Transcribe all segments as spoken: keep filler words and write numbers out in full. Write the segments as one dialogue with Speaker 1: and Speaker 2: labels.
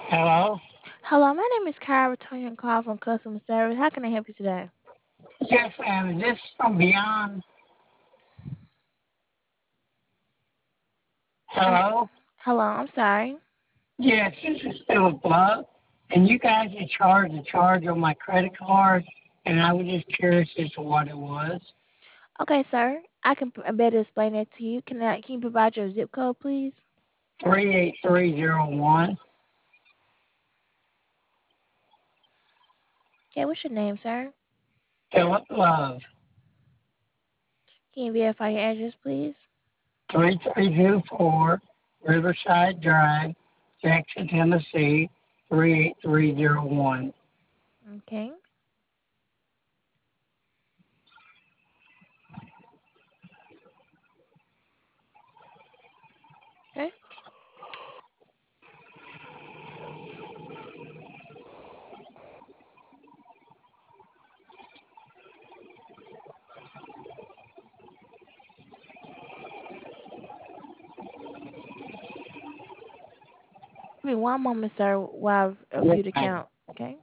Speaker 1: Hello?
Speaker 2: Hello, my name is Kyra, returning a call from customer service. How can I help you today?
Speaker 1: Yes, ma'am. Is this from Beyond?
Speaker 2: Um,
Speaker 1: Hello?
Speaker 2: hello, I'm sorry.
Speaker 1: Yes, this is Philip Love. And you guys had charged a charge on my credit card, and I was just curious as to what it was.
Speaker 2: Okay, sir, I can p- better explain that to you. Can I, can you provide your zip code, please?
Speaker 1: three eight three zero one.
Speaker 2: Okay, what's your name, sir?
Speaker 1: Philip Love.
Speaker 2: Can you verify your address, please?
Speaker 1: three three two four Riverside Drive, Jackson, Tennessee, three eight three zero one.
Speaker 2: Okay. Okay. Give me one moment, sir, while I
Speaker 1: Yes,
Speaker 2: review the
Speaker 1: ma'am.
Speaker 2: count. Okay.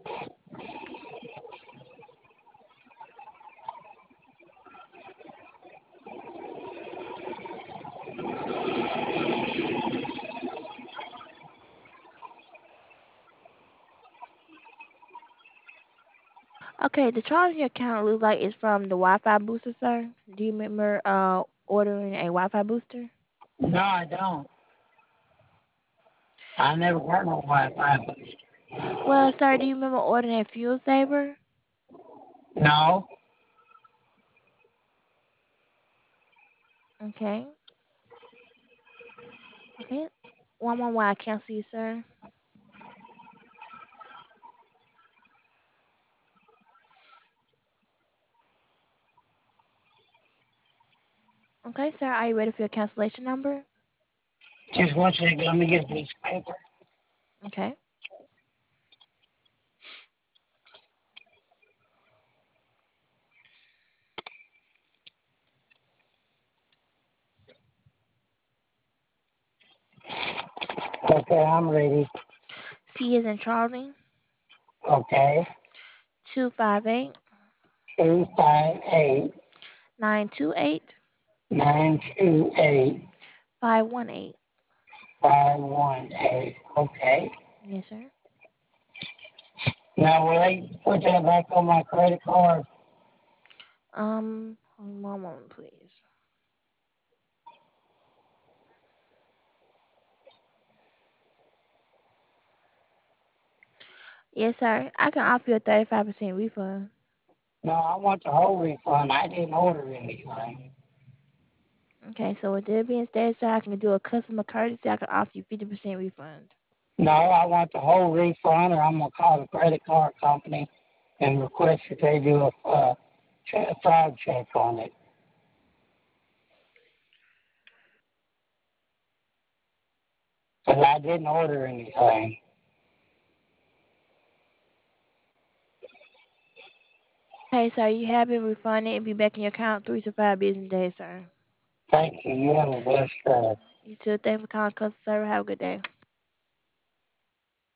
Speaker 2: Okay, the charge in your account looks like it's from the Wi-Fi booster, sir. Do you remember uh ordering a Wi-Fi booster?
Speaker 1: No, I don't. I never got no Wi-Fi.
Speaker 2: Well, sir, do you remember ordering a fuel saver?
Speaker 1: No?
Speaker 2: Okay. Okay. One more while I cancel you, sir. Okay, sir, are you ready for your cancellation number?
Speaker 1: Just one second. Let me get this paper.
Speaker 2: Okay.
Speaker 1: Okay, I'm ready.
Speaker 2: C is in Charlie.
Speaker 1: Okay.
Speaker 2: Two five eight
Speaker 1: Two five eight
Speaker 2: nine two eight
Speaker 1: nine two eight
Speaker 2: five one eight.
Speaker 1: five one eight. Okay.
Speaker 2: Yes, sir.
Speaker 1: Now will they put that back on my credit card?
Speaker 2: Um, one moment, please. Yes, sir. I can offer you a thirty-five percent refund.
Speaker 1: No, I want the whole refund. I didn't order anything.
Speaker 2: Okay, so with that being said, sir, I can do a customer courtesy. I can offer you fifty percent refund.
Speaker 1: No, I want the whole refund, or I'm gonna call the credit card company and request that they do a uh, check, fraud check on it. Because I didn't order anything.
Speaker 2: Okay, sir, you have been refunded. It'll be back in your account three to five business days, sir.
Speaker 1: Thank you. You have a blessed day.
Speaker 2: You too. Thanks for calling customer service. Have a good day.